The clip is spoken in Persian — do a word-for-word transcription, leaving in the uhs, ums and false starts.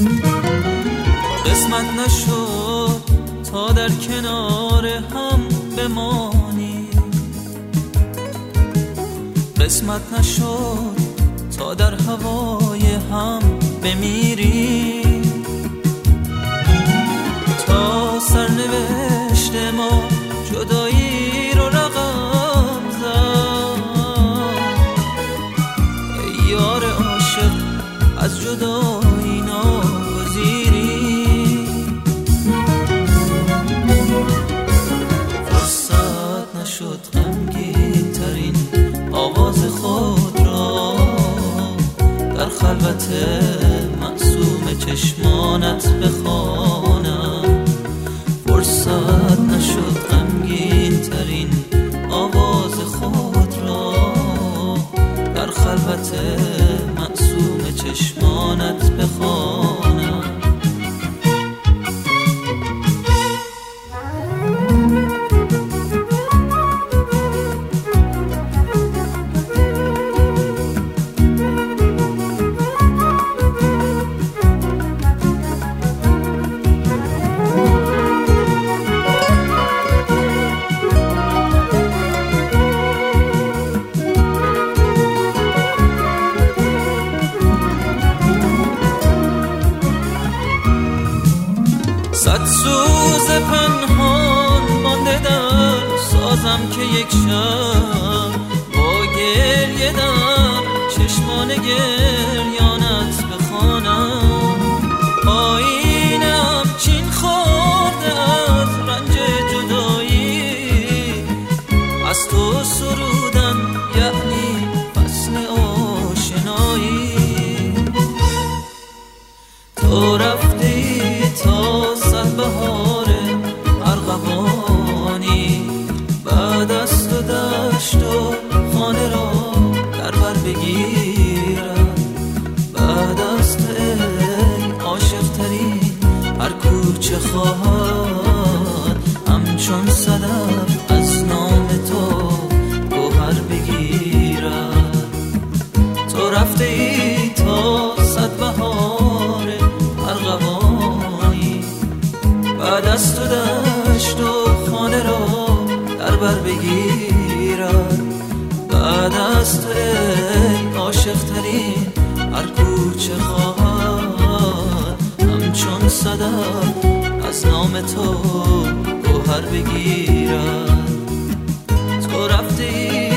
قسمت نشد تا در کنار هم بمانی، قسمت نشد تا در هوای هم بمیری، تا سرنوشت ما جدایی رو رقم زد. ای یار عاشق از جدایی ناگزیری، فرصت نشد غمگین ترین آواز خود را در خلوت معصوم چشمانت بخوانم. فرصت نشد غمگین ترین آواز خود را در خلوت معصوم چشمانت بخوانم. صد سوز پنهان مانده در سازم که یک شب با گریه در چشمان گریانت بخوانم. آینم چین خورده از رنج جدایی، از تو سرودن یعنی فصل آشنایی. تو رفتی تا بهار ارغوانی، بعد از تو دشت و خانه را در بر بگیرم. بعد از تو ای عاشق ترین هر کوچه خواهد همچون صدف از نام تو گوهر بگیرم. تو رفته ای تا صد بهار ارغوانی، بعد از تو دشت و خانه را در بر بگیرم. بعد از تو ای عاشق ترین هر کوچه خواهد همچون صدف از نام تو گوهر بگیرم. تو رفتی